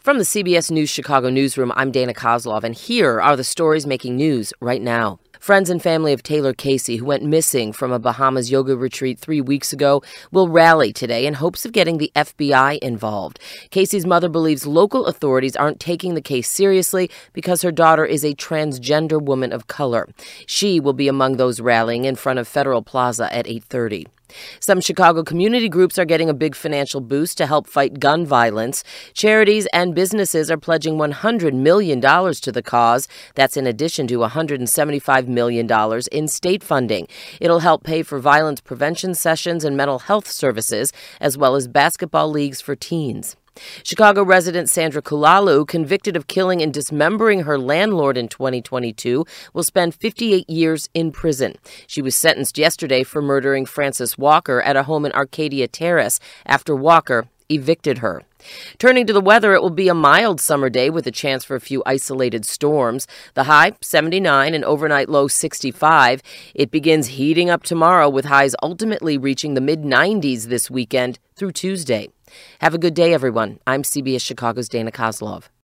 From the CBS News Chicago newsroom, I'm Dana Kozlov, and here are the stories making news right now. Friends and family of Taylor Casey, who went missing from a Bahamas yoga retreat 3 weeks ago, will rally today in hopes of getting the FBI involved. Casey's mother believes local authorities aren't taking the case seriously because her daughter is a transgender woman of color. She will be among those rallying in front of Federal Plaza at 8:30. Some Chicago community groups are getting a big financial boost to help fight gun violence. Charities and businesses are pledging $100 million to the cause. That's in addition to $175 million in state funding. It'll help pay for violence prevention sessions and mental health services, as well as basketball leagues for teens. Chicago resident Sandra Kulalu, convicted of killing and dismembering her landlord in 2022, will spend 58 years in prison. She was sentenced yesterday for murdering Frances Walker at a home in Arcadia Terrace after Walker evicted her. Turning to the weather, it will be a mild summer day with a chance for a few isolated storms. The high, 79, and overnight low, 65. It begins heating up tomorrow with highs ultimately reaching the mid-90s this weekend through Tuesday. Have a good day, everyone. I'm CBS Chicago's Dana Kozlov.